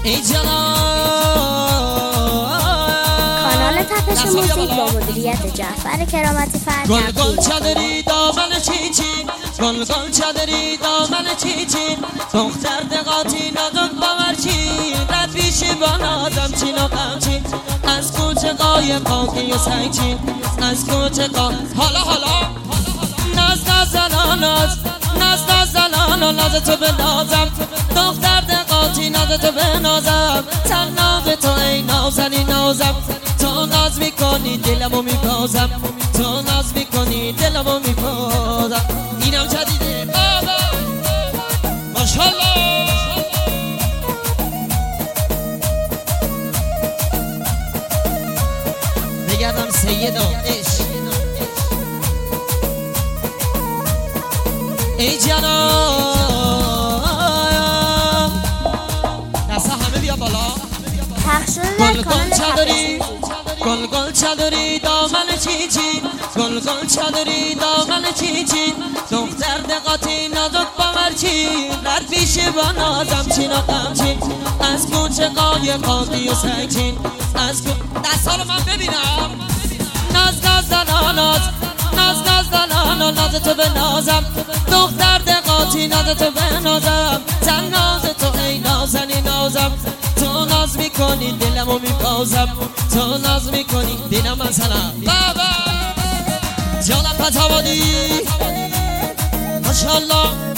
ای جانان. کانال تپش موزیک با مدیریت جعفر کرامتی فرد گل گل چادری دامن چیچی، گل گل چادری دامن چیچی، دختر دقاتی نداد باورچی، رد بیشی با نازم چین و قمچی، از کوچه قای پاکی و سنگچی، از کوچه قای حالا ناز نازلان ناز تو به نازم، دختر دقاتی ناز تو به نازم، تنها به تو ای نازنی نازم، تو ناز میکنی دلمو میبازم، تو ناز میکنی دلمو میبازم. اینم جدیده بابا ماشالله. بگردم سید و عشق ای جانان. دسته همه بیا بالا. گل گل چادری، گل گل چادری دامن چیچی، گل گل چادری دامن چیچی، دختر دقاتی نداد باورچی، رد پیشه با نازم چین و قمچین، از کوچه قای قاقی و سنگچین، از دستا رو من ببینم. ناز تو به نازم، دختر دقاتی ناز تو به نازم، زن ناز تو ای نازنی نازم، تو ناز میکنی دلمو میبازم، تو ناز میکنی دلم مثلا بابا جانم پتوادی ماشالله.